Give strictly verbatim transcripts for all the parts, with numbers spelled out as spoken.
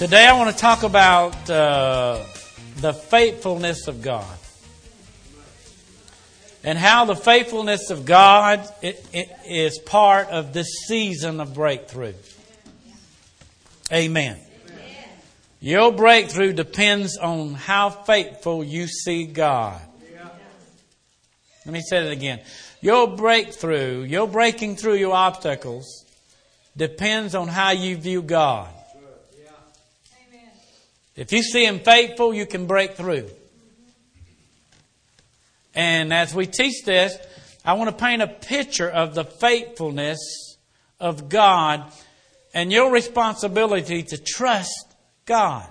Today I want to talk about uh, the faithfulness of God. And how the faithfulness of God it, it is part of this season of breakthrough. Amen. Amen. Your breakthrough depends on how faithful you see God. Yeah. Let me say that again. Your breakthrough, your breaking through your obstacles depends on how you view God. Yeah. Amen. If you see Him faithful, you can break through. And as we teach this, I want to paint a picture of the faithfulness of God and your responsibility to trust God.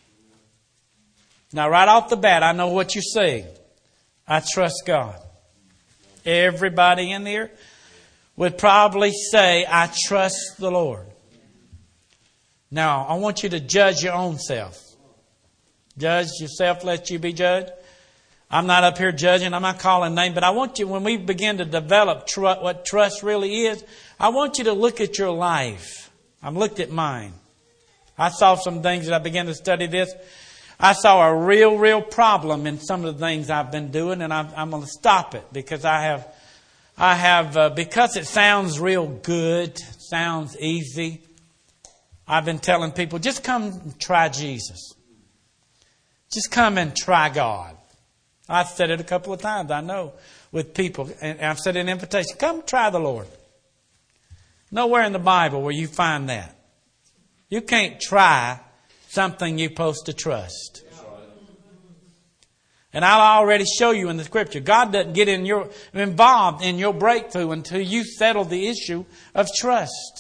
Now, right off the bat, I know what you say. I trust God. Everybody in here would probably say, I trust the Lord. Now, I want you to judge your own self. Judge yourself, let you be judged. I'm not up here judging. I'm not calling names. But I want you, when we begin to develop tr- what trust really is, I want you to look at your life. I've looked at mine. I saw some things as I began to study this. I saw a real, real problem in some of the things I've been doing. And I'm, I'm going to stop it because I have, I have, uh, because it sounds real good, sounds easy. I've been telling people, just come and try Jesus. Just come and try God. I've said it a couple of times, I know, with people. And I've said an invitation, come try the Lord. Nowhere in the Bible where you find that. You can't try something you're supposed to trust. And I'll already show you in the Scripture, God doesn't get in your involved in your breakthrough until you settle the issue of trust.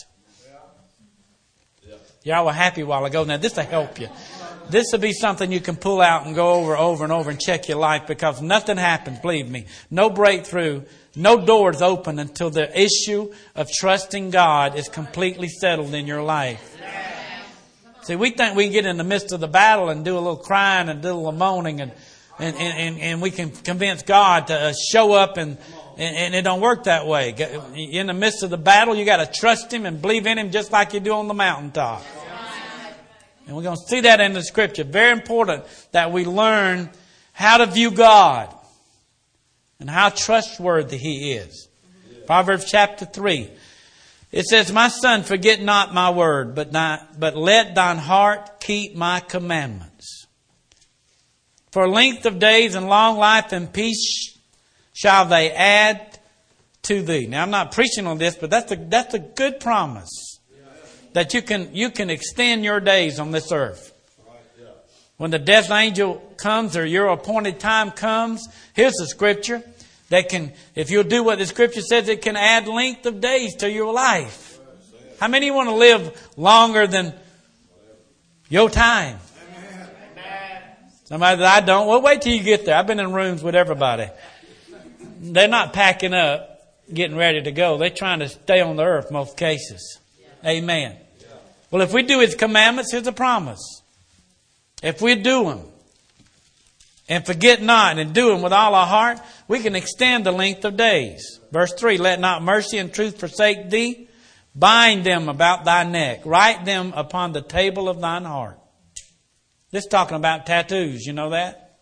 Y'all were happy a while ago. Now this will help you. This will be something you can pull out and go over, over and over and check your life, because nothing happens, believe me. No breakthrough, no doors open until the issue of trusting God is completely settled in your life. See, we think we can get in the midst of the battle and do a little crying and do a little moaning and and, and, and we can convince God to show up and, and, and it don't work that way. In the midst of the battle, you got to trust Him and believe in Him just like you do on the mountaintop. And we're going to see that in the Scripture. Very important that we learn how to view God and how trustworthy He is. Yeah. Proverbs chapter three. It says, my son, forget not my word, but not, but let thine heart keep my commandments. For length of days and long life and peace shall they add to thee. Now, I'm not preaching on this, but that's a, that's a good promise. That you can you can extend your days on this earth. When the death angel comes or your appointed time comes, here's the Scripture. That can, if you'll do what the Scripture says, it can add length of days to your life. How many want to live longer than your time? Somebody that I don't. Well, wait till you get there. I've been in rooms with everybody. They're not packing up, getting ready to go. They're trying to stay on the earth most cases. Amen. Well, if we do His commandments, here's a promise. If we do them and forget not and do them with all our heart, we can extend the length of days. Verse three, let not mercy and truth forsake thee. Bind them about thy neck. Write them upon the table of thine heart. This is talking about tattoos. You know that?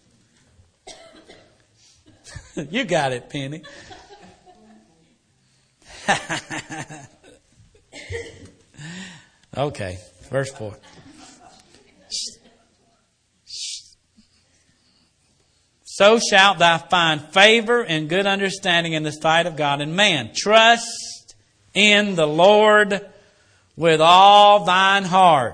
You got it, Penny. Okay, verse four. So shalt thou find favor and good understanding in the sight of God and man. Trust in the Lord with all thine heart.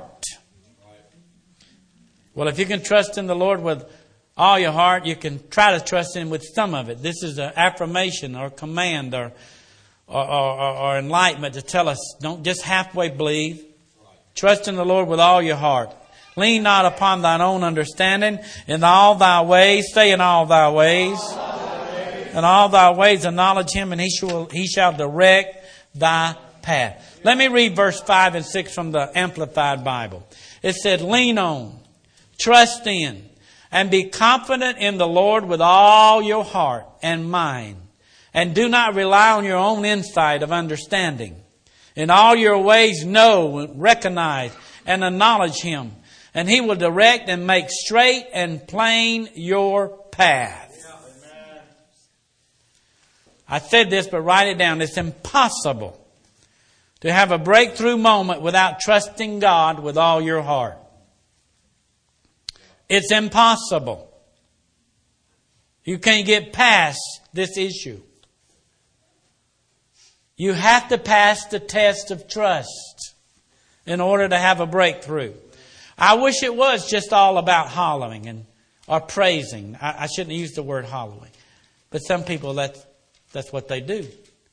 Well, if you can trust in the Lord with all your heart, you can try to trust Him with some of it. This is an affirmation or command or Or, or, or enlightenment to tell us, don't just halfway believe. Trust in the Lord with all your heart. Lean not upon thine own understanding. In all thy ways, say in all thy ways. All thy ways. In all thy ways acknowledge Him, and He shall, he shall direct thy path. Let me read verse five and six from the Amplified Bible. It said, lean on, trust in, and be confident in the Lord with all your heart and mind. And do not rely on your own insight of understanding. In all your ways know, recognize, and acknowledge Him. And He will direct and make straight and plain your path. I said this, but write it down. It's impossible to have a breakthrough moment without trusting God with all your heart. It's impossible. You can't get past this issue. You have to pass the test of trust in order to have a breakthrough. I wish it was just all about hollering and or praising. I, I shouldn't use the word hollering. But some people, that's, that's what they do.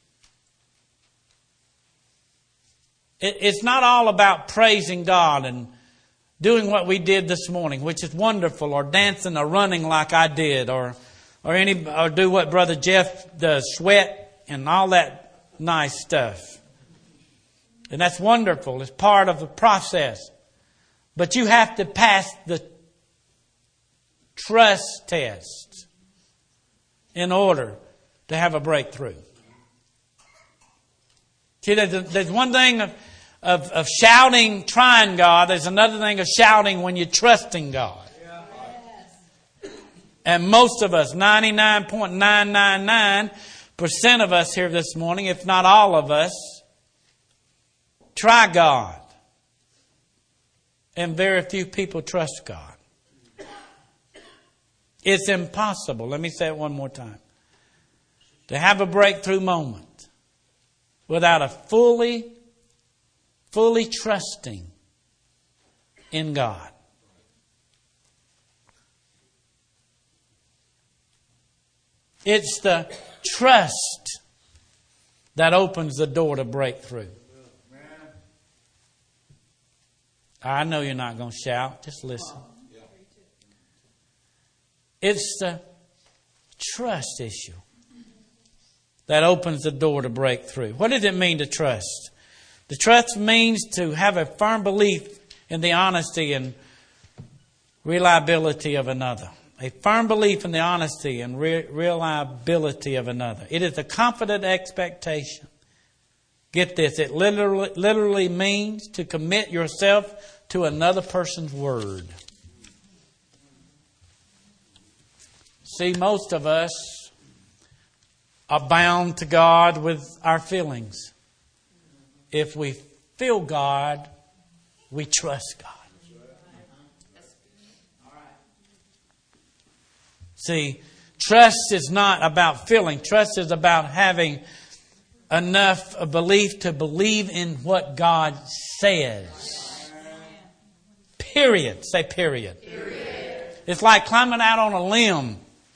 It, it's not all about praising God and doing what we did this morning, which is wonderful, or dancing or running like I did, or or any or do what Brother Jeff does, sweat and all that nice stuff. And that's wonderful. It's part of the process. But you have to pass the trust test in order to have a breakthrough. See, there's, a, there's one thing of, of, of shouting, trying God. There's another thing of shouting when you're trusting God. And most of us, ninety-nine point nine nine nine percent of us here this morning, if not all of us, try God. And very few people trust God. It's impossible, let me say it one more time, to have a breakthrough moment without a fully, fully trusting in God. It's the trust that opens the door to breakthrough. I know you're not going to shout. Just listen. It's the trust issue that opens the door to breakthrough. What does it mean to trust? The trust means to have a firm belief in the honesty and reliability of another. A firm belief in the honesty and re- reliability of another. It is a confident expectation. Get this, it literally, literally means to commit yourself to another person's word. See, most of us are bound to God with our feelings. If we feel God, we trust God. See, trust is not about feeling. Trust is about having enough belief to believe in what God says. Period. Say period. Period. It's like climbing out on a limb.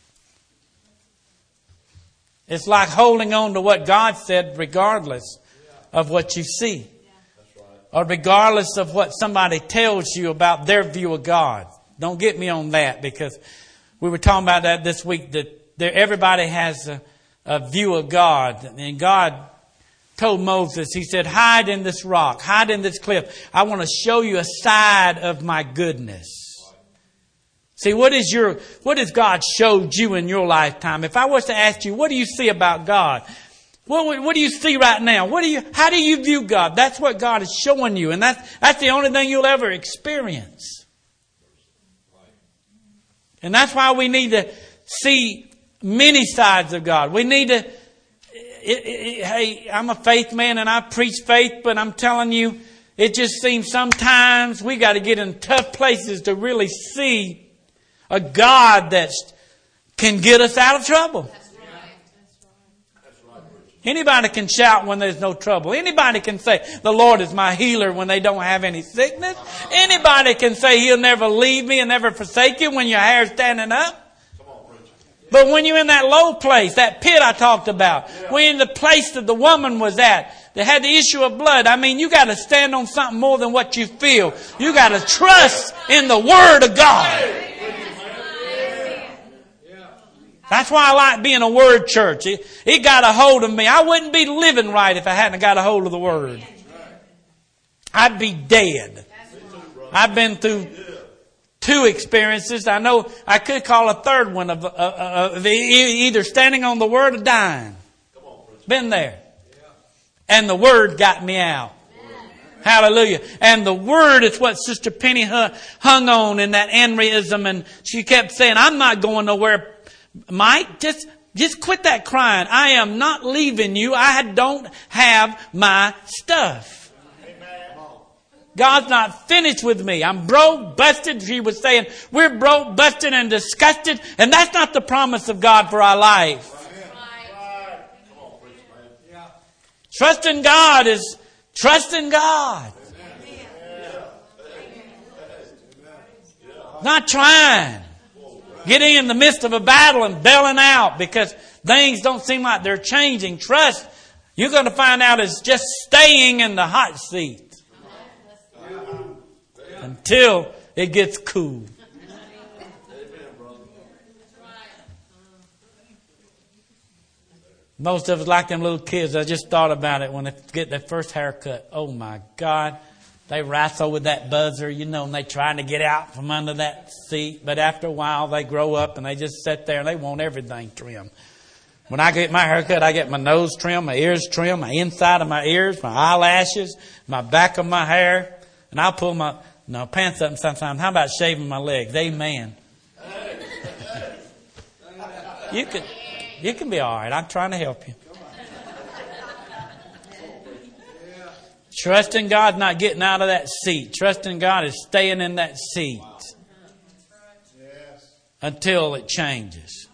It's like holding on to what God said regardless of what you see. Or regardless of what somebody tells you about their view of God. Don't get me on that, because we were talking about that this week, that there, everybody has a, a view of God. And God told Moses, He said, hide in this rock, hide in this cliff. I want to show you a side of my goodness. See, what is your, what has God showed you in your lifetime? If I was to ask you, what do you see about God? What, what do you see right now? What do you, how do you view God? That's what God is showing you. And that's, that's the only thing you'll ever experience. And that's why we need to see many sides of God. We need to, it, it, it, hey, I'm a faith man and I preach faith, but I'm telling you, it just seems sometimes we got to get in tough places to really see a God that can get us out of trouble. That's right. That's right. Anybody can shout when there's no trouble. Anybody can say, the Lord is my healer, when they don't have any sickness. Anybody can say He'll never leave me and never forsake you when your hair's standing up. But when you're in that low place, that pit I talked about, when you're in the place that the woman was at, that had the issue of blood, I mean, you got to stand on something more than what you feel. You got to trust in the Word of God. That's why I like being a Word church. It, it got a hold of me. I wouldn't be living right if I hadn't got a hold of the Word. I'd be dead. I've been through two experiences. I know I could call a third one of, uh, uh, of either standing on the Word or dying. Been there. And the Word got me out. Hallelujah. And the Word is what Sister Penny hung on in that aneurysm. And she kept saying, I'm not going nowhere. Mike, just, just quit that crying. I am not leaving you. I don't have my stuff. God's not finished with me. I'm broke, busted. She was saying, we're broke, busted, and disgusted. And that's not the promise of God for our life. Trusting God is trusting God. Not trying. Getting in the midst of a battle and bailing out because things don't seem like they're changing. Trust, you're going to find out, is just staying in the hot seat until it gets cool. Most of us like them little kids. I just thought about it when they get their first haircut. Oh my God. They wrestle with that buzzer, you know, and they trying to get out from under that seat. But after a while, they grow up and they just sit there and they want everything trimmed. When I get my haircut, I get my nose trimmed, my ears trimmed, my inside of my ears, my eyelashes, my back of my hair. And I'll pull my no pants up sometimes. How about shaving my legs? Amen. You can, you can be all right. I'm trying to help you. Trusting God, not getting out of that seat. Trusting God is staying in that seat until it changes.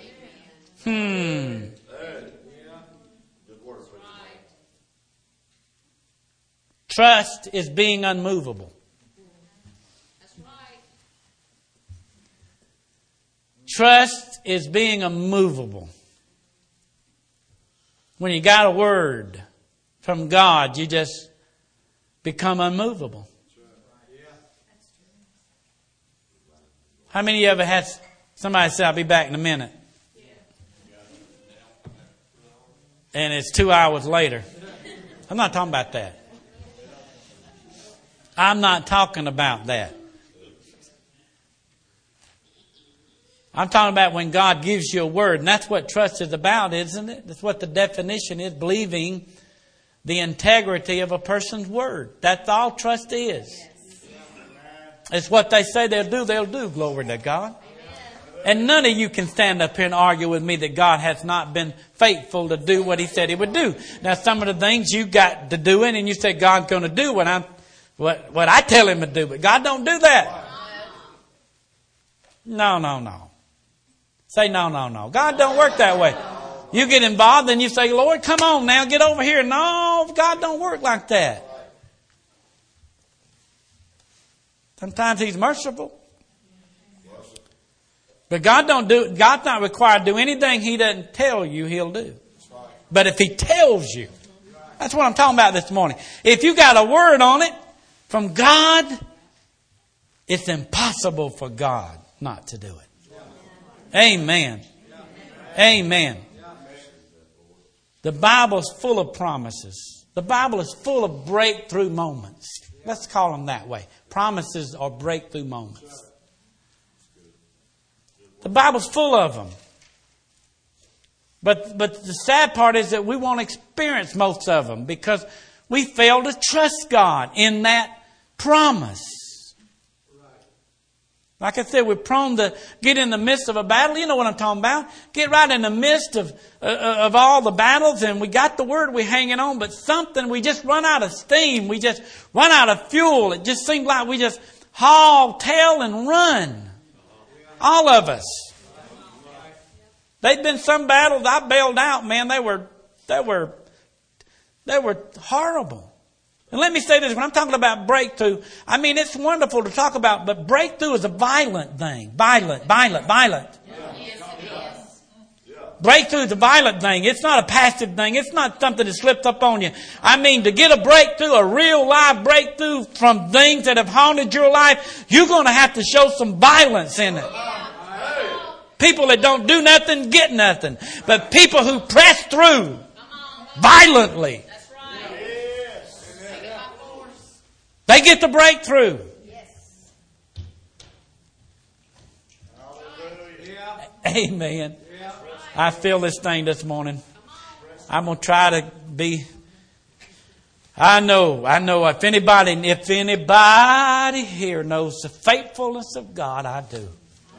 Hmm. Trust is being unmovable. Trust is being immovable. When you got a word from God, you just become unmovable. How many of you ever had somebody say, I'll be back in a minute? And it's two hours later. I'm not talking about that. I'm not talking about that. I'm talking about when God gives you a word. And that's what trust is about, isn't it? That's what the definition is. Believing the integrity of a person's word. That's all trust is. It's what they say they'll do, they'll do. Glory to God. And none of you can stand up here and argue with me that God has not been faithful to do what He said He would do. Now, some of the things you got to do it, and you say God's going to do what I'm, what, what I tell Him to do. But God don't do that. No, no, no. Say no, no, no. God don't work that way. You get involved and you say, Lord, come on now, get over here. No, God don't work like that. Sometimes He's merciful. But God don't do, God's not required to do anything He doesn't tell you He'll do. But if He tells you, that's what I'm talking about this morning. If you got a word on it from God, it's impossible for God not to do it. Amen. Amen. The Bible's full of promises. The Bible is full of breakthrough moments. Let's call them that way. Promises are breakthrough moments. The Bible's full of them. But, but the sad part is that we won't experience most of them because we fail to trust God in that promise. Like I said, we're prone to get in the midst of a battle. You know what I'm talking about. Get right in the midst of uh, of all the battles and we got the word we're hanging on, but something, we just run out of steam. We just run out of fuel. It just seems like we just haul tail and run. All of us. There'd been some battles I bailed out, man. They were, they were, they were horrible. And let me say this, when I'm talking about breakthrough, I mean, it's wonderful to talk about, but breakthrough is a violent thing. Violent, violent, violent. Yes, it is. Breakthrough is a violent thing. It's not a passive thing. It's not something that slips up on you. I mean, to get a breakthrough, a real live breakthrough from things that have haunted your life, you're going to have to show some violence in it. People that don't do nothing get nothing. But people who press through violently, they get the breakthrough. Yes. Amen. I feel this thing this morning. I'm going to try to be, I know, I know. If anybody, if anybody here knows the faithfulness of God, I do.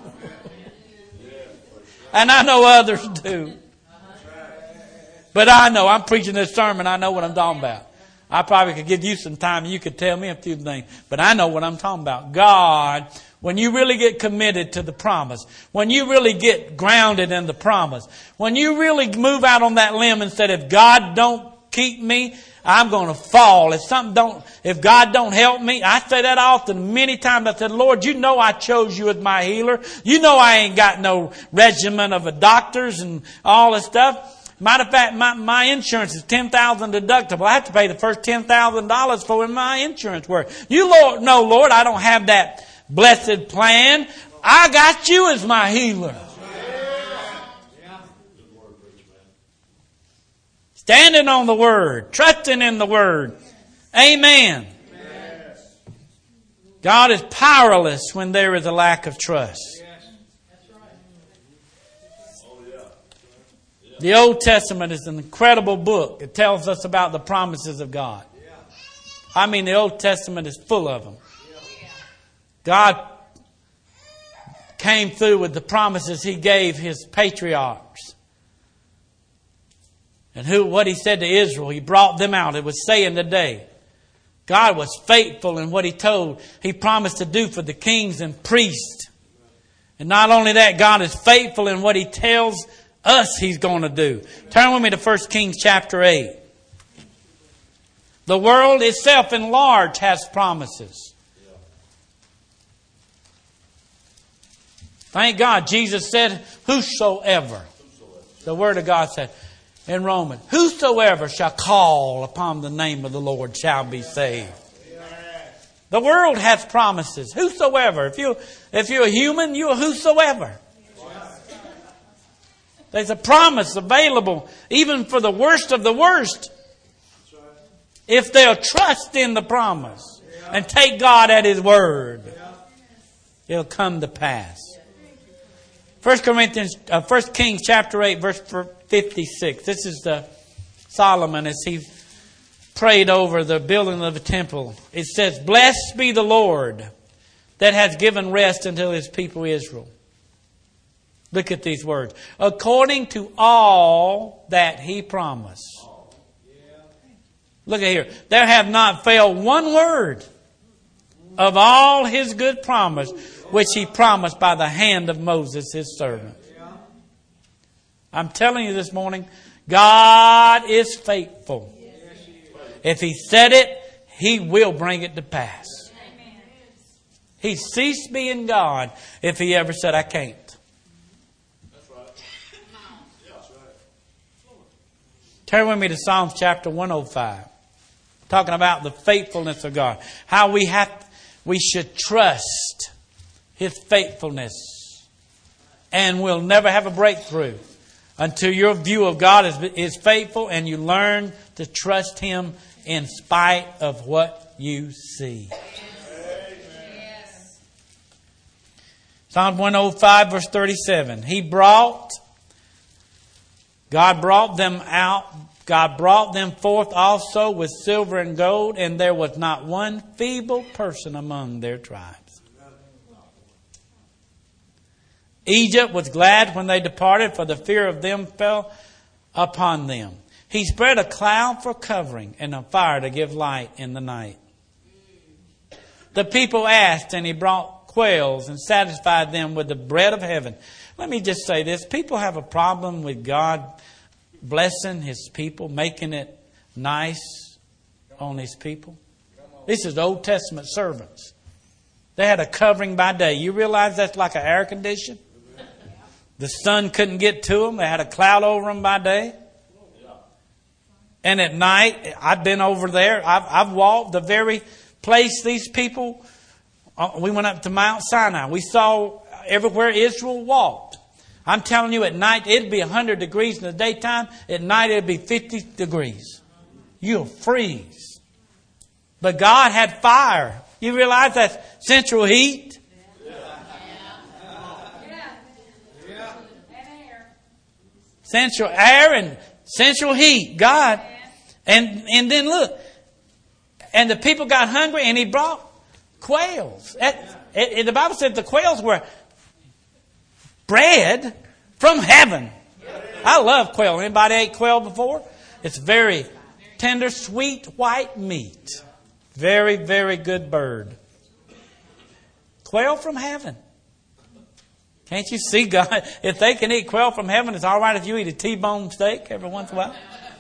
And I know others do. But I know, I'm preaching this sermon, I know what I'm talking about. I probably could give you some time and you could tell me a few things. But I know what I'm talking about. God, when you really get committed to the promise, when you really get grounded in the promise, when you really move out on that limb and say, if God don't keep me, I'm going to fall. If something don't, if God don't help me, I say that often. Many times I said, Lord, you know I chose you as my healer. You know I ain't got no regimen of doctors and all this stuff. Matter of fact, my, my insurance is ten thousand dollars deductible. I have to pay the first ten thousand dollars for when my insurance works. You Lord, no, Lord, I don't have that blessed plan. I got you as my healer. Standing on the Word, trusting in the Word. Amen. God is powerless when there is a lack of trust. The Old Testament is an incredible book. It tells us about the promises of God. I mean, the Old Testament is full of them. God came through with the promises He gave His patriarchs. And who, what He said to Israel, He brought them out. It was saying today, God was faithful in what He told, He promised to do for the kings and priests. And not only that, God is faithful in what He tells us He's going to do. Turn with me to First Kings chapter eight. The world itself in large has promises. Thank God Jesus said, whosoever. The Word of God said in Romans, whosoever shall call upon the name of the Lord shall be saved. The world has promises. Whosoever. If you if you're a human, you're whosoever. There's a promise available even for the worst of the worst. If they'll trust in the promise and take God at His word, it'll come to pass. First Corinthians, uh, First Kings chapter eight, verse fifty-six. This is the Solomon as he prayed over the building of the temple. It says, "Blessed be the Lord that has given rest unto His people Israel." Look at these words. According to all that He promised. Look at here. There have not failed one word of all His good promise, which He promised by the hand of Moses, His servant. I'm telling you this morning, God is faithful. If He said it, He will bring it to pass. He ceased being God if He ever said, I can't. Turn with me to Psalms chapter one oh five. Talking about the faithfulness of God. How we have, we should trust His faithfulness. And we'll never have a breakthrough until your view of God is, is faithful and you learn to trust Him in spite of what you see. Yes. Psalm one oh five verse thirty-seven. He brought, God brought them out, God brought them forth also with silver and gold, and there was not one feeble person among their tribes. Egypt was glad when they departed, for the fear of them fell upon them. He spread a cloud for covering and a fire to give light in the night. The people asked, and He brought quails and satisfied them with the bread of heaven. Let me just say this. People have a problem with God blessing His people, making it nice on His people. This is Old Testament servants. They had a covering by day. You realize that's like an air condition? The sun couldn't get to them. They had a cloud over them by day. And at night, I've been over there. I've, I've walked the very place these people, uh, we went up to Mount Sinai. We saw everywhere Israel walked. I'm telling you, at night, it'd be one hundred degrees in the daytime. At night, it'd be fifty degrees. You'll freeze. But God had fire. You realize that's central heat? Yeah. Yeah. Yeah. Central air and central heat. God. And, and then look, And the people got hungry, and he brought quails. At, at, the Bible said the quails were bread from heaven. I love quail. Anybody ate quail before? It's very tender, sweet, white meat. Very, very good bird. Quail from heaven. Can't you see God? If they can eat quail from heaven, it's all right if you eat a T-bone steak every once in a while.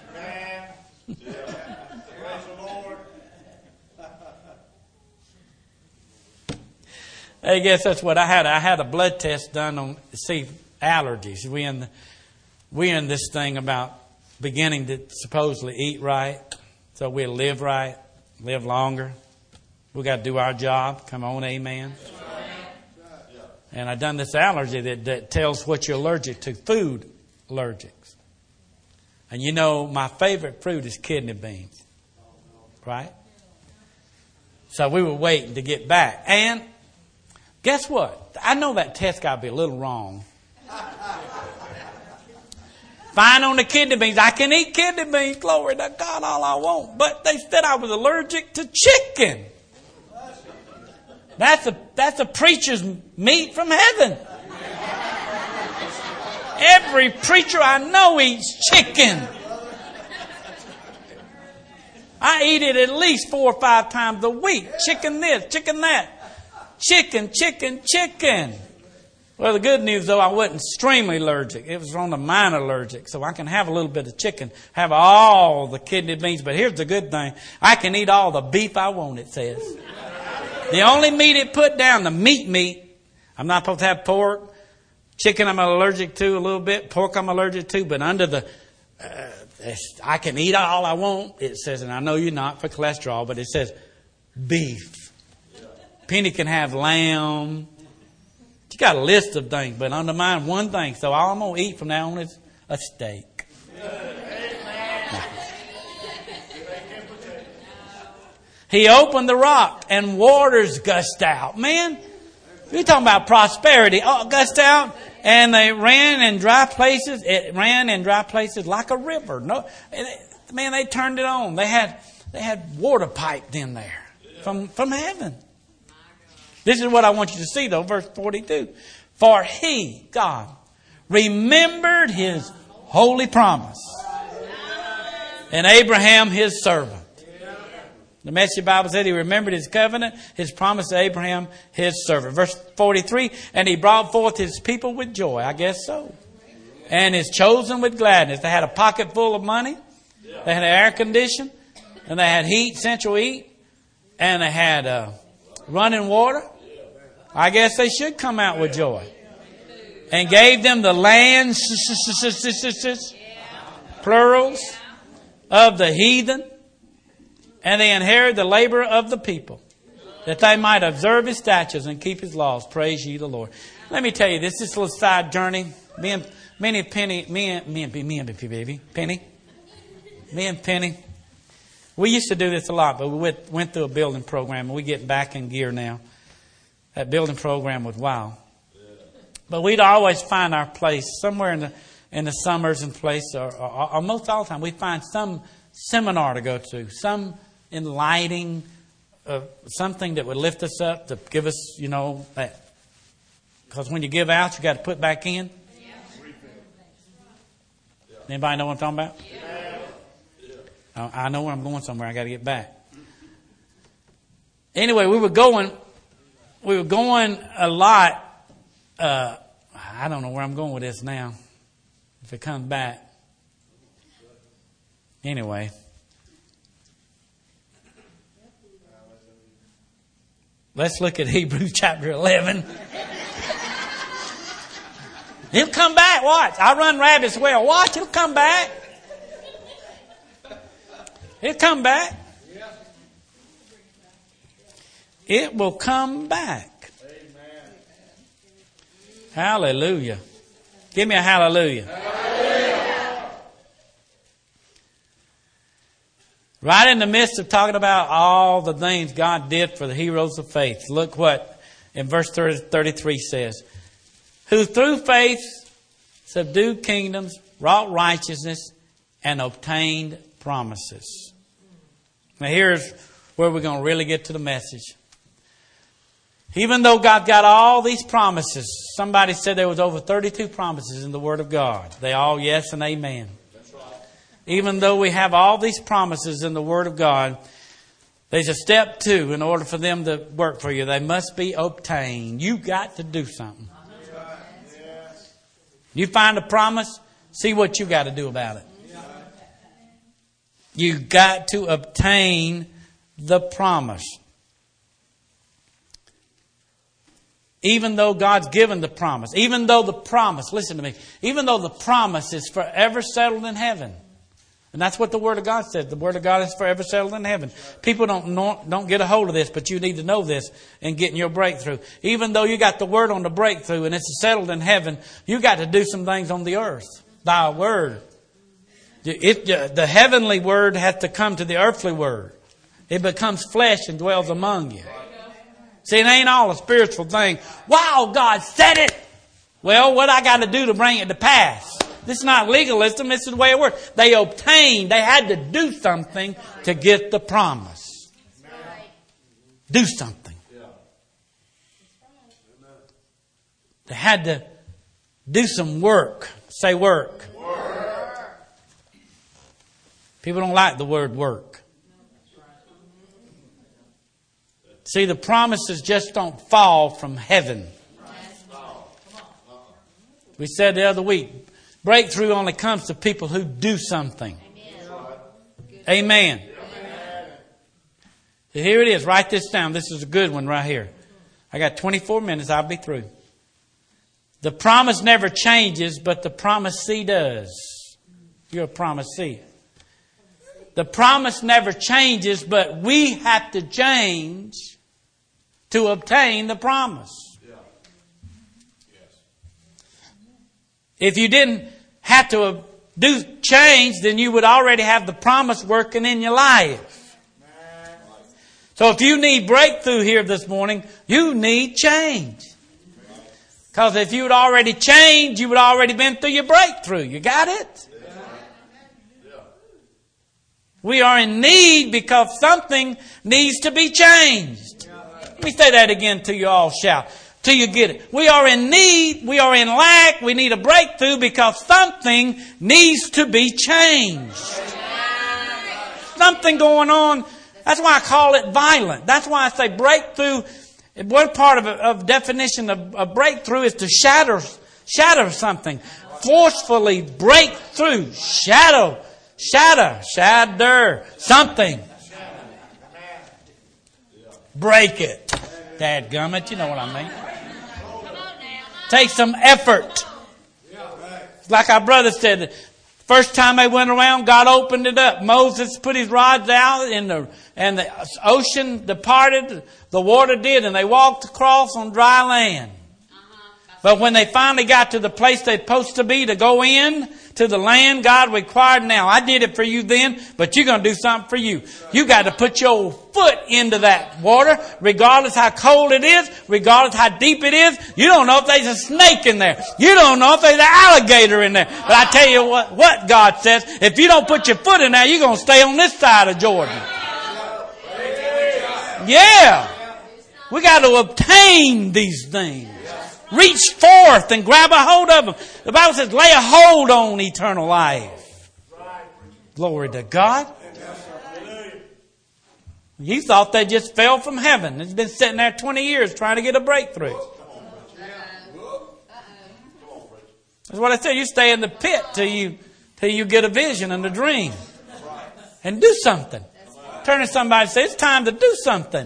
I guess that's what I had. I had a blood test done on to see allergies. We in the, we in this thing about beginning to supposedly eat right, so we'll live right, live longer. We got to do our job. Come on, amen. And I done this allergy that, that tells what you're allergic to. Food allergics. And you know, my favorite fruit is kidney beans. Right? So we were waiting to get back. And guess what? I know that test got to be a little wrong. Fine on the kidney beans. I can eat kidney beans. Glory to God, all I want. But they said I was allergic to chicken. That's a, that's a preacher's meat from heaven. Every preacher I know eats chicken. I eat it at least four or five times a week. Chicken this, chicken that. Chicken, chicken, chicken. Well, the good news, though, I wasn't extremely allergic. It was on the minor allergic. So I can have a little bit of chicken, have all the kidney beans. But here's the good thing. I can eat all the beef I want, it says. The only meat it put down, the meat meat, I'm not supposed to have pork. Chicken I'm allergic to a little bit. Pork I'm allergic to. But under the, uh, I can eat all I want. It says, and I know you're not for cholesterol, but it says beef. Penny can have lamb. She got a list of things, but under mine one thing. So all I'm going to eat from now on is a steak. He opened the rock and waters gushed out. Man, you're talking about prosperity. Oh, gushed out. And they ran in dry places. It ran in dry places like a river. No, man, they turned it on. They had they had water piped in there from, from heaven. This is what I want you to see, though, verse forty-two. For he, God, remembered his holy promise and Abraham his servant. The Message Bible said he remembered his covenant, his promise to Abraham, his servant. Verse forty-three, and he brought forth his people with joy. I guess so. And his chosen with gladness. They had a pocket full of money. They had air conditioning. And they had heat, central heat. And they had uh, running water. I guess they should come out with joy. And gave them the land, plurals, of the heathen. And they inherited the labor of the people, that they might observe his statutes and keep his laws. Praise ye the Lord. Let me tell you this, this little side journey. Me and, me and Penny, me and, me and, me and baby, Penny, me and Penny, we used to do this a lot, but we went, went through a building program, and we get back in gear now. That building program was wild. But we'd always find our place somewhere in the in the summers and place, or, or, or most all the time, we'd find some seminar to go to, some enlightening, uh, something that would lift us up, to give us, you know, that. Because when you give out, you got to put back in. Yeah. Anybody know what I'm talking about? Yeah. I, I know where I'm going somewhere. I got to get back. Anyway, we were going, we were going a lot. Uh, I don't know where I'm going with this now. If it comes back. Anyway. Let's look at Hebrews chapter eleven. He'll come back. Watch. I run rabbits well. Watch. He'll come back. He'll come back. It will come back. Hallelujah. Give me a hallelujah. Hallelujah. Right in the midst of talking about all the things God did for the heroes of faith. Look what in verse thirty-three says. Who through faith subdued kingdoms, wrought righteousness, and obtained promises. Now here's where we're going to really get to the message. Even though God got all these promises, somebody said there was over thirty-two promises in the Word of God. They all yes and amen. That's right. Even though we have all these promises in the Word of God, there's a step two in order for them to work for you. They must be obtained. You've got to do something. You find a promise, see what you got to do about it. You've got to obtain the promise. Even though God's given the promise, even though the promise, listen to me, even though the promise is forever settled in heaven. And that's what the Word of God says. The Word of God is forever settled in heaven. People don't know, don't get a hold of this, but you need to know this in getting your breakthrough. Even though you got the Word on the breakthrough and it's settled in heaven, you got to do some things on the earth. Thy Word. It, the heavenly Word has to come to the earthly Word. It becomes flesh and dwells among you. See, it ain't all a spiritual thing. Wow, God said it. Well, what I got to do to bring it to pass? This is not legalism. This is the way it works. They obtained. They had to do something to get the promise. Do something. They had to do some work. Say work. People don't like the word work. See, the promises just don't fall from heaven. We said the other week, breakthrough only comes to people who do something. Amen. Amen. So here it is. Write this down. This is a good one right here. I got twenty-four minutes. I'll be through. The promise never changes, but the promisee does. You're a promisee. The promise never changes, but we have to change to obtain the promise. Yeah. Yes. If you didn't have to do change, then you would already have the promise working in your life. So if you need breakthrough here this morning, you need change. Because if you had already changed, you would already been through your breakthrough. You got it? We are in need because something needs to be changed. Let me say that again till you all shout. Till you get it. We are in need. We are in lack. We need a breakthrough because something needs to be changed. Something going on. That's why I call it violent. That's why I say breakthrough. One part of a of definition of, of breakthrough is to shatter, shatter something. Forcefully break through. Shadow. Shatter. Shatter. Something. Break it. Dadgummit, you know what I mean. Take some effort. Like our brother said, first time they went around, God opened it up. Moses put his rods out and the, and the ocean departed. The water did, and they walked across on dry land. But when they finally got to the place they're supposed to be to go in to the land God required, now I did it for you then, but you're going to do something for you. You got to put your foot into that water, regardless how cold it is, regardless how deep it is. You don't know if there's a snake in there. You don't know if there's an alligator in there. But I tell you what, what God says, if you don't put your foot in there, you're going to stay on this side of Jordan. Yeah. We got to obtain these things. Reach forth and grab a hold of them. The Bible says, lay a hold on eternal life. Glory to God. You thought they just fell from heaven. It's been sitting there twenty years trying to get a breakthrough. That's what I said. You stay in the pit till you, till you get a vision and a dream. And do something. Turn to somebody and say, it's time to do something.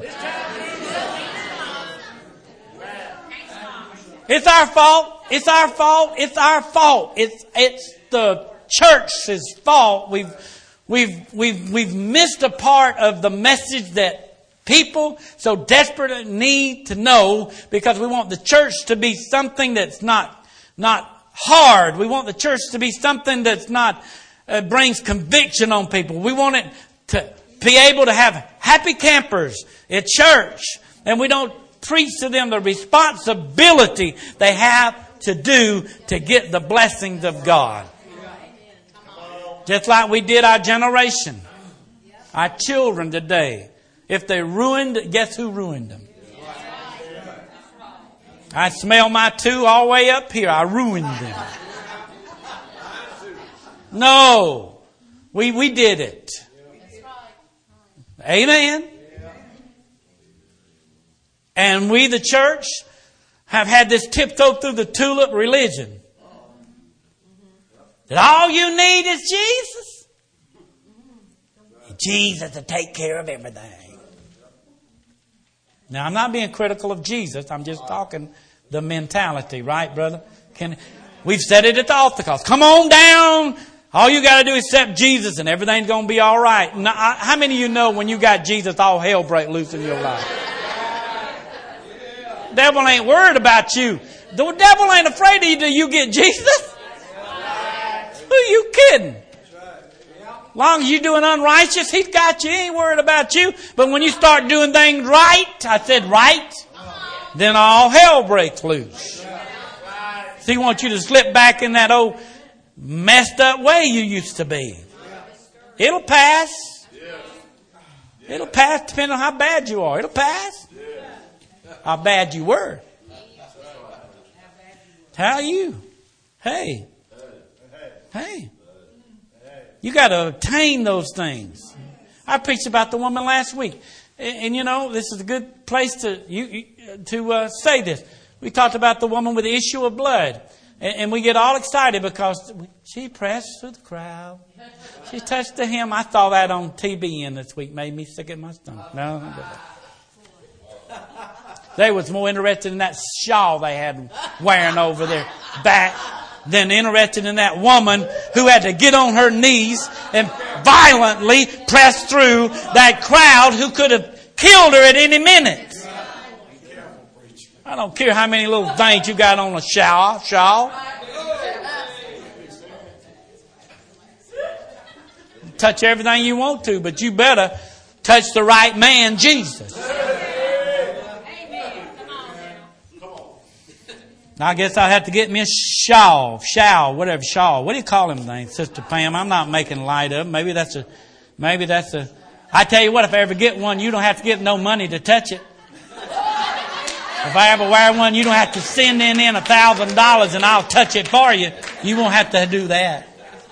It's our fault. It's our fault. It's our fault. It's it's the church's fault. We've we've we've we've missed a part of the message that people so desperately need to know, because we want the church to be something that's not not hard. We want the church to be something that's not uh, brings conviction on people. We want it to be able to have happy campers at church, and we don't preach to them the responsibility they have to do to get the blessings of God. Just like we did our generation, our children today. If they ruined, guess who ruined them? I smell my two all the way up here. I ruined them. No. We, we did it. Amen. And we, the church, have had this tiptoe through the tulip religion. That all you need is Jesus. Jesus to take care of everything. Now, I'm not being critical of Jesus. I'm just talking the mentality, right, brother? Can, we've said it at the altar calls. Come on down. All you got to do is accept Jesus and everything's going to be all right. Now, how many of you know when you got Jesus, all hell break loose in your life? The devil ain't worried about you. The devil ain't afraid of you till you get Jesus. Who are you kidding? As long as you're doing unrighteous, He's got you. He ain't worried about you. But when you start doing things right, I said right, then all hell breaks loose. So He wants you to slip back in that old messed up way you used to be. It'll pass. It'll pass depending on how bad you are. It'll pass. How bad you were. How are you? Hey. Hey. You got to obtain those things. I preached about the woman last week. And, and you know, this is a good place to you, you to uh, say this. We talked about the woman with the issue of blood. And, and we get all excited because she pressed through the crowd. She touched the hem. I saw that on T V N this week. Made me sick at my stomach. No, they was more interested in that shawl they had wearing over their back than interested in that woman who had to get on her knees and violently press through that crowd who could have killed her at any minute. I don't care how many little things you got on a shawl. shawl. Touch everything you want to, but you better touch the right man, Jesus. I guess I'll have to get me a shawl, shawl, whatever shawl. What do you call them things, Sister Pam? I'm not making light of them. Maybe that's a, maybe that's a, I tell you what, if I ever get one, you don't have to give no money to touch it. If I ever wear one, you don't have to send in in a thousand dollars and I'll touch it for you. You won't have to do that.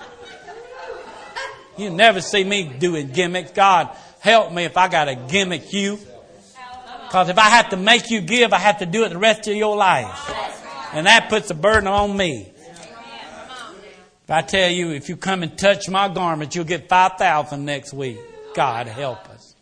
You never see me doing gimmicks. God, help me if I got to gimmick you. Because if I have to make you give, I have to do it the rest of your life. And that puts a burden on me. If I tell you, if you come and touch my garment, you'll get five thousand next week. God help us.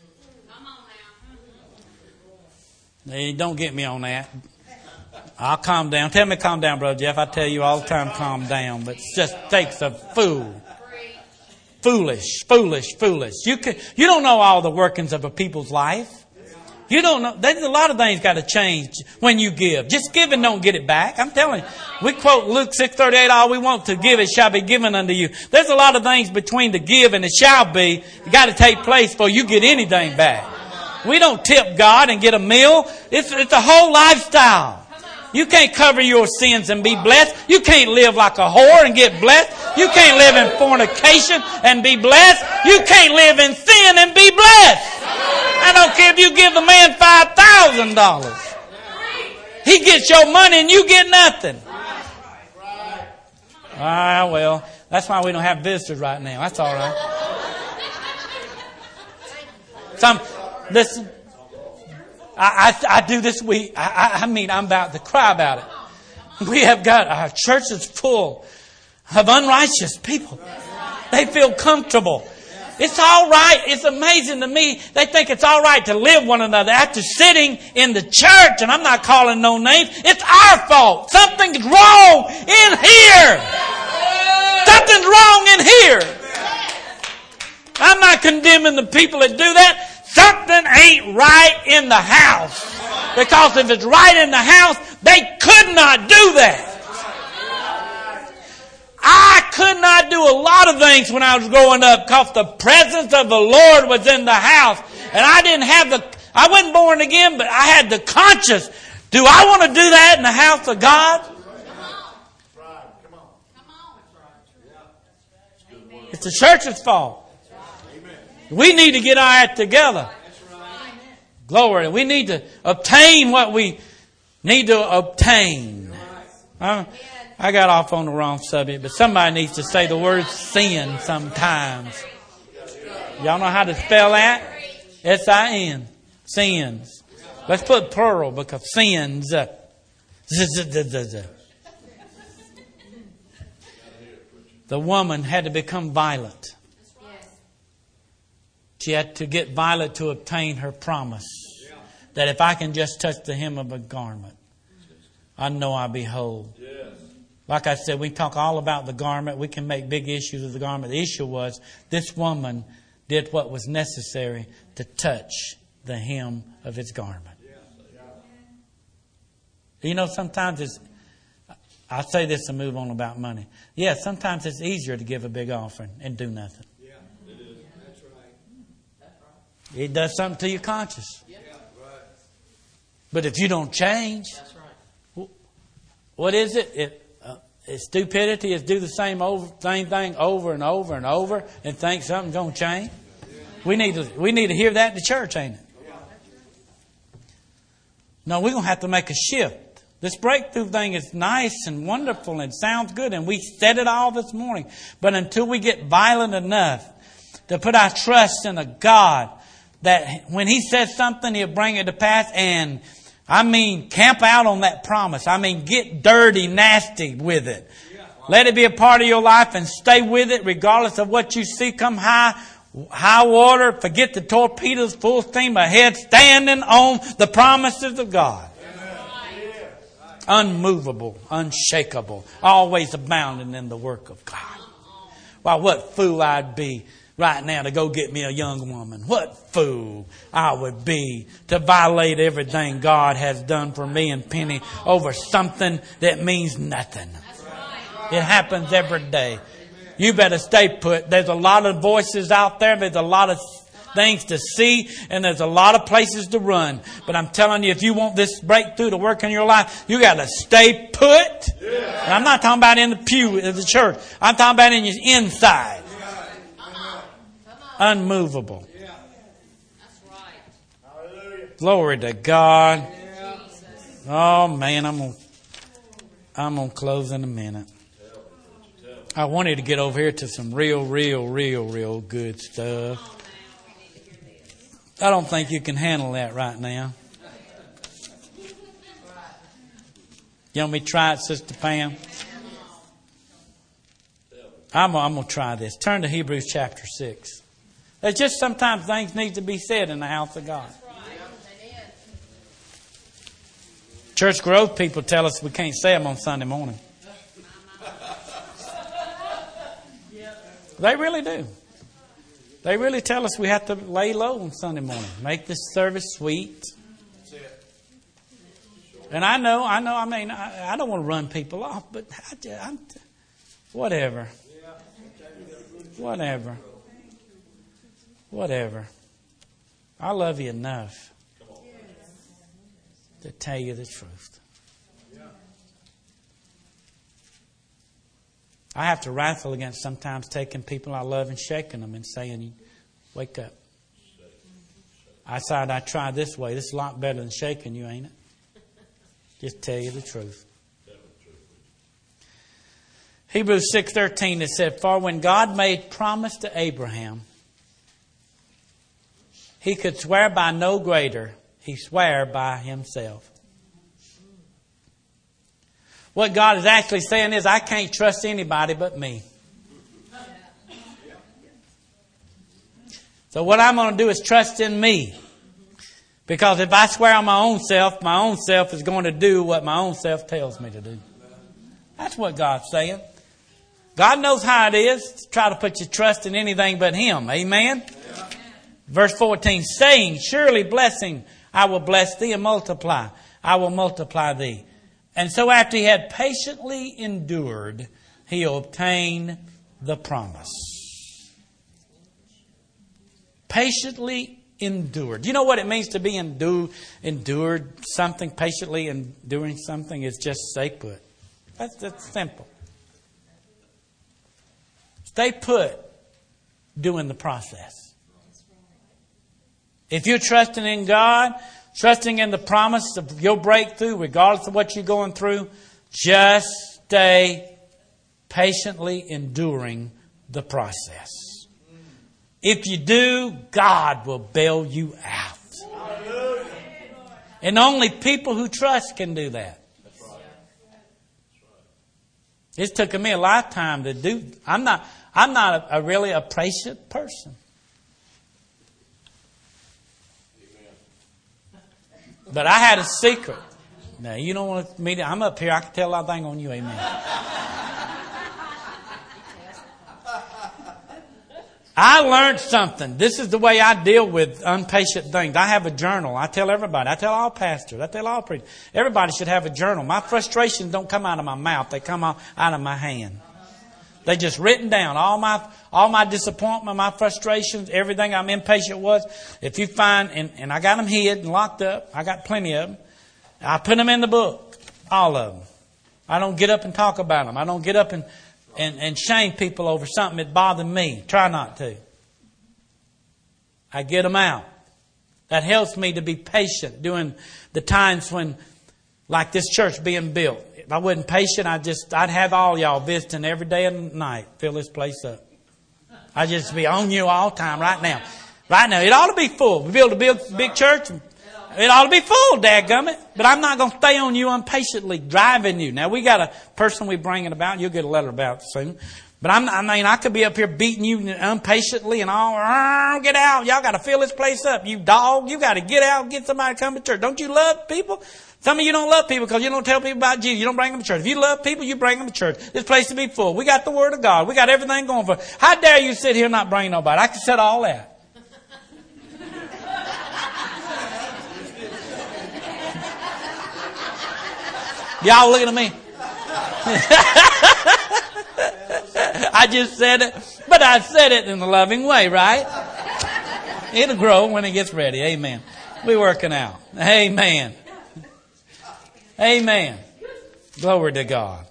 Hey, don't get me on that. I'll calm down. Tell me to calm down, Brother Jeff. I tell you all the time, calm down. But it just takes a fool. Foolish, foolish, foolish. You can, you don't know all the workings of a people's life. You don't know. There's a lot of things got to change when you give. Just give and don't get it back. I'm telling you. We quote Luke six thirty-eight, all we want to give, it shall be given unto you. There's a lot of things between the give and the shall be got to take place before you get anything back. We don't tip God and get a meal. It's, it's a whole lifestyle. You can't cover your sins and be blessed. You can't live like a whore and get blessed. You can't live in fornication and be blessed. You can't live in sin and be blessed. I don't care if you give the man five thousand dollars. He gets your money and you get nothing. Ah, well, that's why we don't have visitors right now. That's all right. Some, listen, I, I, I do this week. I, I mean, I'm about to cry about it. We have got our churches full of unrighteous people. They feel comfortable. It's all right. It's amazing to me. They think it's all right to live one another after sitting in the church. And I'm not calling no names. It's our fault. Something's wrong in here. Something's wrong in here. I'm not condemning the people that do that. Something ain't right in the house. Because if it's right in the house, they could not do that. I could not do a lot of things when I was growing up because the presence of the Lord was in the house. And I didn't have the, I wasn't born again, but I had the conscience. Do I want to do that in the house of God? It's the church's fault. We need to get our act together. Glory. We need to obtain what we need to obtain. Uh, I got off on the wrong subject, but somebody needs to say the word sin sometimes. Y'all know how to spell that? S I N. Sins. Let's put plural because sins. Uh, the woman had to become violent. She had to get violent to obtain her promise. That if I can just touch the hem of a garment, I know I'll be whole. Like I said, we talk all about the garment. We can make big issues of the garment. The issue was this woman did what was necessary to touch the hem of his garment. You know, sometimes it's, I'll say this and move on about money. Yeah, sometimes it's easier to give a big offering and do nothing. Yeah, it is. That's right. It does something to your conscience. Yeah, right. But if you don't change, That's right. What is it? It uh, it's stupidity is do the same over, same thing over and over and over and think something's going to change. We need to we need to hear that in the church, ain't it? No, we're going to have to make a shift. This breakthrough thing is nice and wonderful and sounds good, and we said it all this morning. But until we get violent enough to put our trust in a God that when He says something, He'll bring it to pass, and I mean camp out on that promise. I mean get dirty, nasty with it. Let it be a part of your life and stay with it regardless of what you see come high. High water, forget the torpedoes, full steam ahead, standing on the promises of God. Unmovable, unshakable, always abounding in the work of God. Why, what fool I'd be right now to go get me a young woman. What fool I would be to violate everything God has done for me and Penny over something that means nothing. It happens every day. You better stay put. There's a lot of voices out there. There's a lot of things to see. And there's a lot of places to run. But I'm telling you, if you want this breakthrough to work in your life, you got to stay put. Yeah. And I'm not talking about in the pew of the church. I'm talking about in your inside. Yeah. Unmovable. Yeah. That's right. Glory to God. Yeah. Oh, man, I'm going I'm going to close in a minute. I wanted to get over here to some real, real, real, real good stuff. I don't think you can handle that right now. You want me to try it, Sister Pam? I'm, I'm going to try this. Turn to Hebrews chapter six. There's just sometimes things need to be said in the house of God. Church growth people tell us we can't say them on Sunday morning. They really do. They really tell us we have to lay low on Sunday morning. Make this service sweet. And I know, I know, I mean, I, I don't want to run people off, but I just, I'm, whatever. Whatever. Whatever. I love you enough to tell you the truth. I have to wrestle against sometimes taking people I love and shaking them and saying, wake up. I decided I'd try this way. This is a lot better than shaking you, ain't it? Just tell you the truth. Hebrews six thirteen, it said, for when God made promise to Abraham, He could swear by no greater. He swore by Himself. What God is actually saying is, I can't trust anybody but me. So what I'm going to do is trust in me. Because if I swear on my own self, my own self is going to do what my own self tells me to do. That's what God's saying. God knows how it is to try to put your trust in anything but Him. Amen? Yeah. Verse fourteen, saying, surely blessing, I will bless thee and multiply. I will multiply thee. And so after he had patiently endured, he obtained the promise. Patiently endured. Do you know what it means to be endured? Endured something, patiently enduring something is just stay put. That's, that's simple. Stay put doing the process. If you're trusting in God, trusting in the promise of your breakthrough, regardless of what you're going through, just stay patiently enduring the process. If you do, God will bail you out. And only people who trust can do that. It's taken me a lifetime to do. I'm not. I'm not a, a really a patient person. But I had a secret. Now you don't want me to. I'm up here. I can tell everything on you. Amen. I learned something. This is the way I deal with impatient things. I have a journal. I tell everybody. I tell all pastors. I tell all preachers. Everybody should have a journal. My frustrations don't come out of my mouth. They come out, out of my hand. They just written down. All my all my disappointment, my frustrations, everything I'm impatient with. If you find, and, and I got them hid and locked up. I got plenty of them. I put them in the book. All of them. I don't get up and talk about them. I don't get up and And, and shame people over something that bothered me. Try not to. I get them out. That helps me to be patient during the times when, like this church being built. If I wasn't patient, I'd just, I'd have all y'all visiting every day and night. Fill this place up. I'd just be on you all the time right now. Right now. It ought to be full. We build a big, big church. It ought to be full, dadgummit. But I'm not going to stay on you impatiently driving you. Now, we got a person we bringing about. You'll get a letter about it soon. But I'm, I mean, I could be up here beating you impatiently and all. Get out. Y'all got to fill this place up. You dog. You got to get out and get somebody to come to church. Don't you love people? Some of you don't love people because you don't tell people about Jesus. You don't bring them to church. If you love people, you bring them to church. This place to be full. We got the Word of God. We got everything going for it. How dare you sit here and not bring nobody? I can set all that. Y'all looking at me? I just said it, but I said it in a loving way, right? It'll grow when it gets ready. Amen. We're working out. Amen. Amen. Glory to God.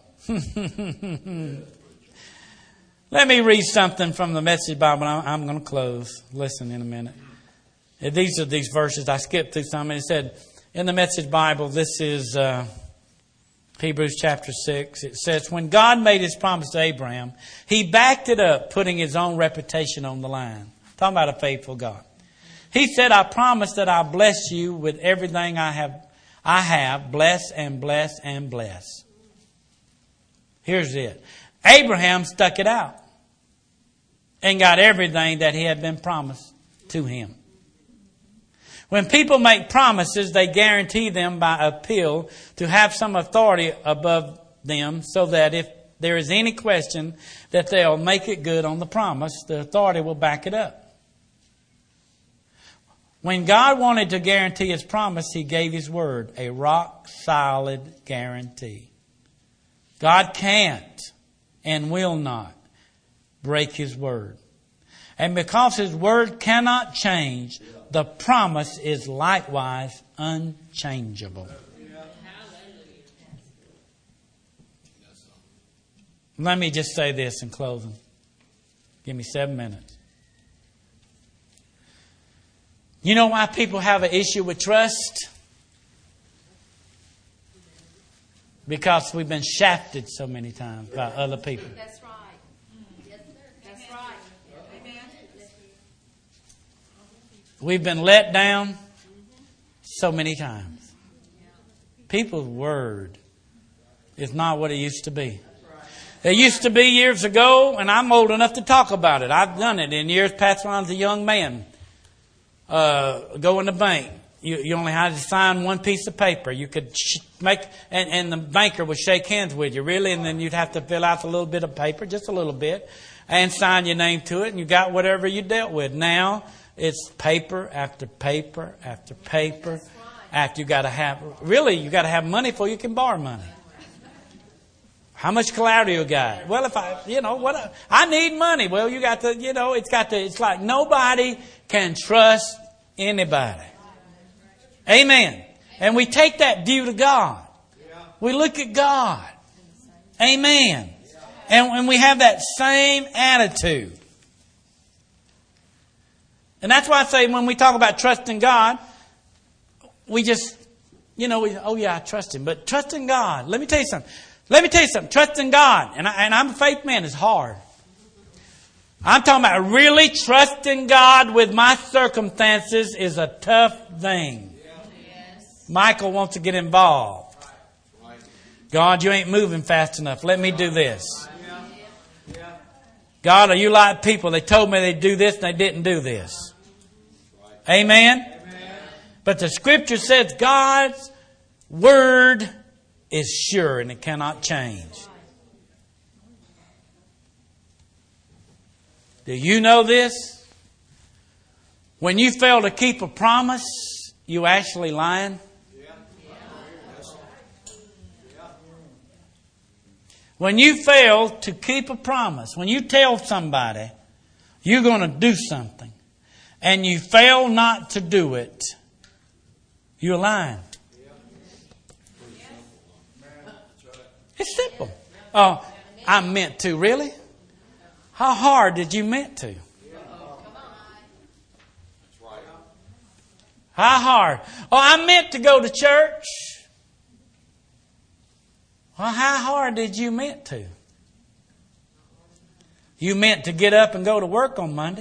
Let me read something from the Message Bible. I'm going to close. Listen in a minute. These are these verses. I skipped through some. It said in the Message Bible, this is... Uh, Hebrews chapter six, it says, when God made His promise to Abraham, He backed it up, putting His own reputation on the line. Talking about a faithful God. He said, I promise that I'll bless you with everything I have, I have, bless and bless and bless. Here's it. Abraham stuck it out and got everything that he had been promised to him. When people make promises, they guarantee them by appeal to have some authority above them so that if there is any question that they'll make it good on the promise, the authority will back it up. When God wanted to guarantee His promise, He gave His word, a rock-solid guarantee. God can't and will not break His word. And because His word cannot change, the promise is likewise unchangeable. Let me just say this in closing. Give me seven minutes. You know why people have an issue with trust? Because we've been shafted so many times by other people. That's right. Yes, sir. That's right. Amen. We've been let down so many times. People's word is not what it used to be. It used to be years ago, and I'm old enough to talk about it. I've done it in years past when I was a young man. Uh, go in the bank. You, you only had to sign one piece of paper. You could sh- make, and, and the banker would shake hands with you, really, and then you'd have to fill out a little bit of paper, just a little bit, and sign your name to it, and you got whatever you dealt with. Now, it's paper after paper after paper. After you got to have, really, you got to have money before you can borrow money. How much collateral you got? Well, if I, you know, what I need money. Well, you got to, you know, it's got to. It's like nobody can trust anybody. Amen. And we take that view to God. We look at God. Amen. And when we have that same attitude. And that's why I say when we talk about trusting God, we just, you know, we, oh yeah, I trust Him. But trusting God, let me tell you something. Let me tell you something. Trusting God, and, I, and I'm a faith man, is hard. I'm talking about really trusting God with my circumstances is a tough thing. Yes. Michael wants to get involved. God, you ain't moving fast enough. Let me do this. God, are you like people? They told me they'd do this and they didn't do this. Amen? Amen. But the Scripture says God's Word is sure and it cannot change. Do you know this? When you fail to keep a promise, you actually lying. When you fail to keep a promise, when you tell somebody you're going to do something and you fail not to do it, you're lying. It's simple. Oh, I meant to. Really? How hard did you meant to? How hard? Oh, I meant to go to church. Well, how hard did you meant to? You meant to get up and go to work on Monday.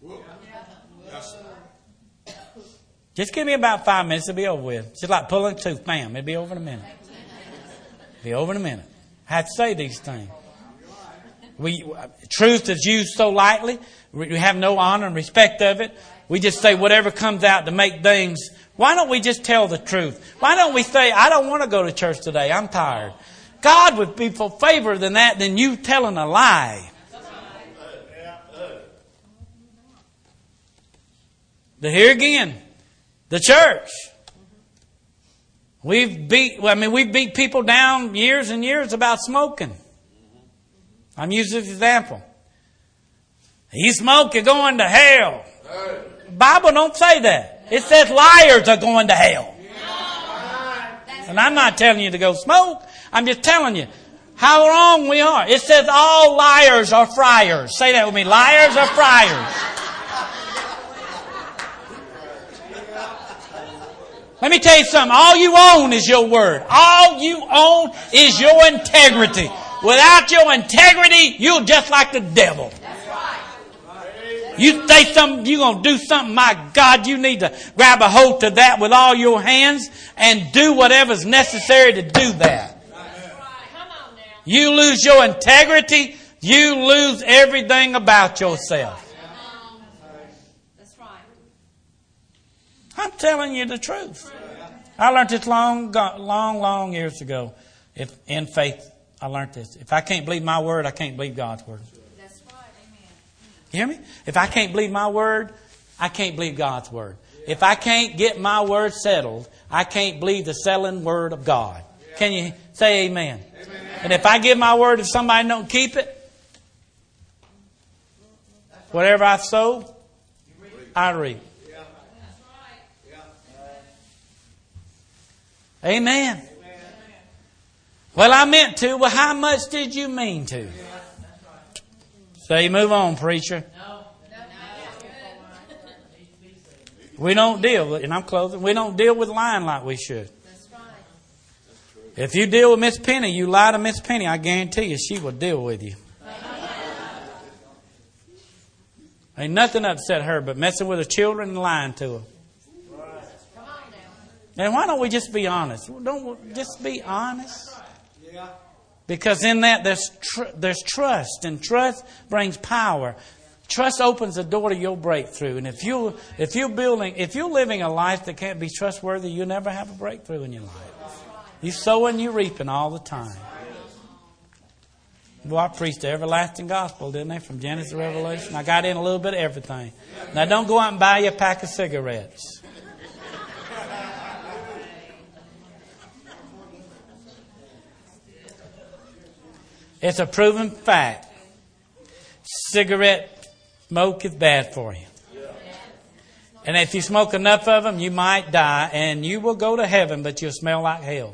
Just give me about five minutes, it'll be over with. Just like pulling a tooth, bam, it'll be over in a minute. It'll be over in a minute. I have to say these things. We truth is used so lightly. We have no honor and respect of it. We just say whatever comes out to make things. Why don't we just tell the truth? Why don't we say, I don't want to go to church today. I'm tired. God would be for favor than that than you telling a lie. But here again, the church. We've beat, I mean, we beat people down years and years about smoking. I'm using this example. You smoke, you're going to hell. The Bible don't say that. It says liars are going to hell. And I'm not telling you to go smoke. I'm just telling you how wrong we are. It says all liars are friars. Say that with me. Liars are friars. Let me tell you something. All you own is your word. All you own is your integrity. Without your integrity, you're just like the devil. You say something, you're going to do something, my God, you need to grab a hold to that with all your hands and do whatever's necessary to do that. You lose your integrity, you lose everything about yourself. That's right. I'm telling you the truth. I learned this long, long, long years ago. If in faith, I learned this. If I can't believe my word, I can't believe God's word. That's right. Amen. You hear me? If I can't believe my word, I can't believe God's word. If I can't get my word settled, I can't believe the settling word of God. Can you say amen? Amen. And if I give my word, if somebody don't keep it, whatever I sow, I reap. Amen. Well, I meant to. Well, how much did you mean to? Say, move on, preacher. We don't deal with, and I'm closing, we don't deal with lying like we should. If you deal with Miss Penny, you lie to Miss Penny, I guarantee you she will deal with you. Ain't nothing upset her but messing with her children and lying to them. And why don't we just be honest? Don't we just be honest? Because in that there's tr- there's trust, and trust brings power. Trust opens the door to your breakthrough. And if you if you're building if you're living a life that can't be trustworthy, you'll never have a breakthrough in your life. You sowing, you reaping all the time. Well, I preached the everlasting gospel, didn't I? From Genesis to Revelation. I got in a little bit of everything. Now don't go out and buy you a pack of cigarettes. It's a proven fact. Cigarette smoke is bad for you. And if you smoke enough of them, you might die and you will go to heaven, but you'll smell like hell.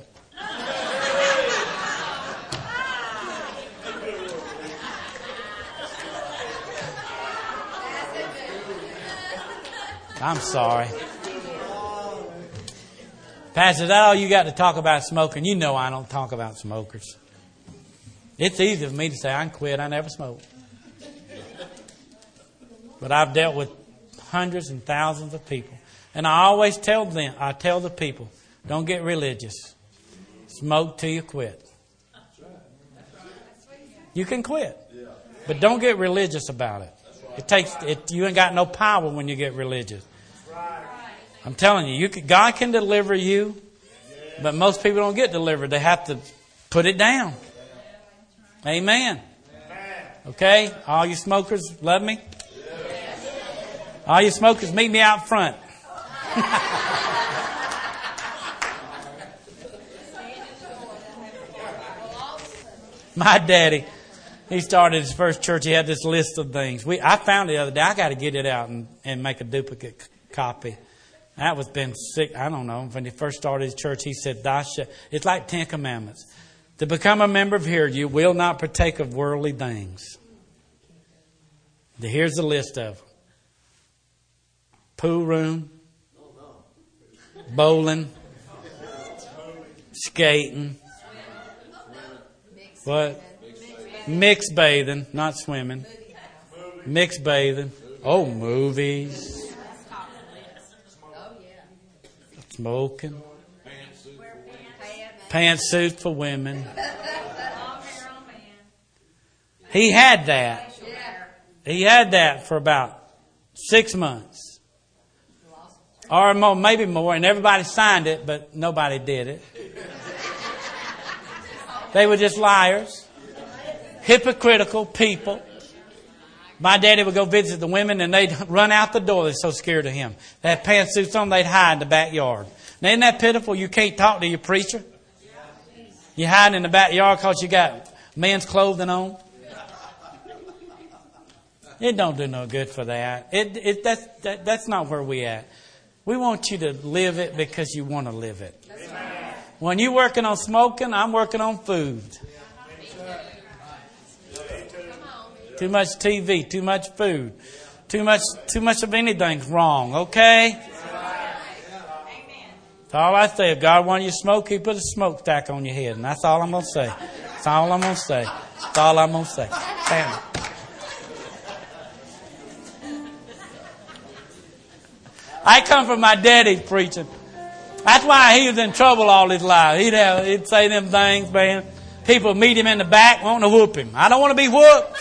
I'm sorry. Pastor, is that all you got to talk about smoking? You know I don't talk about smokers. It's easy for me to say I can quit. I never smoke. But I've dealt with hundreds and thousands of people. And I always tell them, I tell the people, don't get religious. Smoke till you quit. You can quit. But don't get religious about it. It takes it. You ain't got no power when you get religious. I'm telling you, you can, God can deliver you, but most people don't get delivered. They have to put it down. Amen. Okay? All you smokers, love me? All you smokers, meet me out front. My daddy, he started his first church. He had this list of things. We I found it the other day. I got to get it out and, and make a duplicate c- copy. That was been sick. I don't know. When he first started his church, he said, Thou shalt, it's like Ten Commandments. To become a member of here, you will not partake of worldly things. Here's the list of them. Pool room, bowling, skating, what? Mixed bathing, not swimming. Mixed bathing. Oh, movies. Smoking. Pantsuit for women. He had that. He had that for about six months. Or more, maybe more. And everybody signed it, but nobody did it. They were just liars. Hypocritical people. My daddy would go visit the women and they'd run out the door. They're so scared of him. They had pantsuits on, they'd hide in the backyard. Now, isn't that pitiful? You can't talk to your preacher. You hide in the backyard because you got men's clothing on. It don't do no good for that. It, it that's that, that's not where we at. We want you to live it because you want to live it. When you're working on smoking, I'm working on food. Too much T V, too much food, too much too much of anything's wrong, okay? That's all I say. If God wanted you to smoke, He put a smokestack on your head. And that's all I'm going to say. That's all I'm going to say. That's all I'm going to say. Stand. I come from my daddy preaching. That's why he was in trouble all his life. He'd, have, he'd say them things, man. People meet him in the back wanting to whoop him. I don't want to be whooped.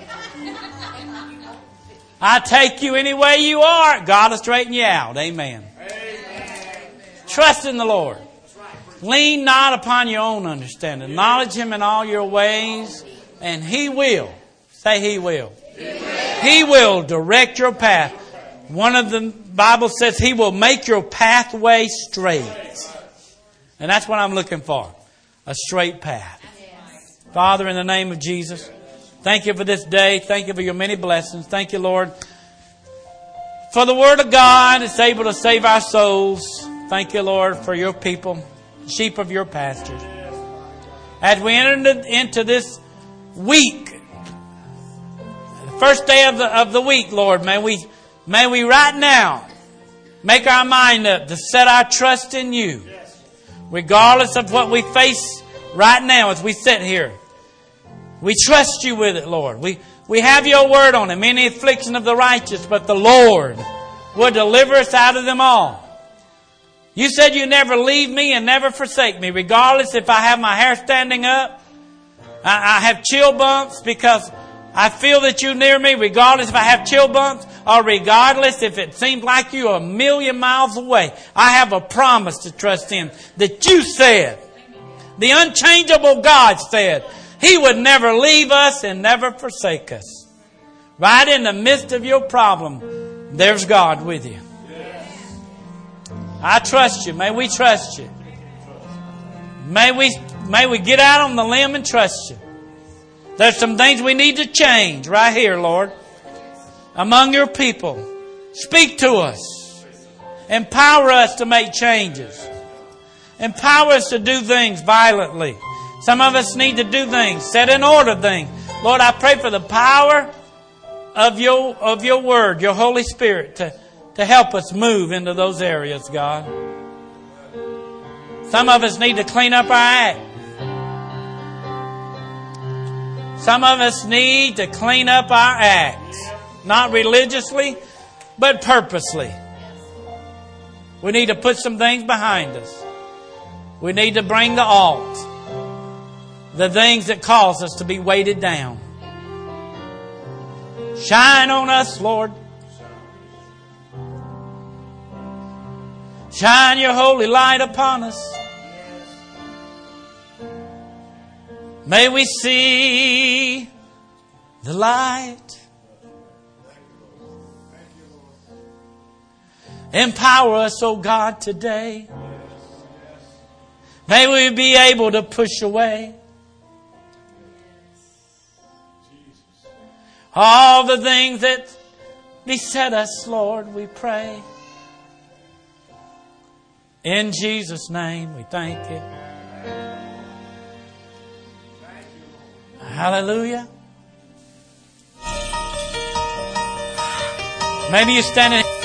I take you any way you are. God will straighten you out. Amen. Amen. Trust in the Lord. Lean not upon your own understanding. Acknowledge Him in all your ways, and He will. Say He will. He will, he will direct your path. One of the Bible says He will make your pathway straight. And that's what I'm looking for. A straight path. Father, in the name of Jesus, thank You for this day. Thank You for Your many blessings. Thank You, Lord, for the Word of God. It's able to save our souls. Thank You, Lord, for Your people, sheep of Your pastures. As we enter into this week, the first day of the of the week, Lord, may we may we right now make our mind up to set our trust in You, regardless of what we face right now as we sit here. We trust You with it, Lord. We we have Your word on it. Many affliction of the righteous, but the Lord will deliver us out of them all. You said You never leave me and never forsake me, regardless if I have my hair standing up. I, I have chill bumps because I feel that You're near me, regardless if I have chill bumps or regardless if it seems like You're a million miles away. I have a promise to trust in that You said, the unchangeable God said, He would never leave us and never forsake us. Right in the midst of your problem, there's God with you. I trust You. May we trust You. May we, may we get out on the limb and trust You. There's some things we need to change right here, Lord, among Your people. Speak to us. Empower us to make changes. Empower us to do things violently. Some of us need to do things, set in order things. Lord, I pray for the power of your, of your word, Your Holy Spirit, to, to help us move into those areas, God. Some of us need to clean up our act. Some of us need to clean up our acts. Not religiously, but purposely. We need to put some things behind us. We need to bring the alt. The things that cause us to be weighted down. Shine on us, Lord. Shine your holy light upon us. May we see the light. Empower us, O God, today. May we be able to push away all the things that beset us, Lord, we pray. In Jesus' name, we thank you. Hallelujah. Maybe you're standing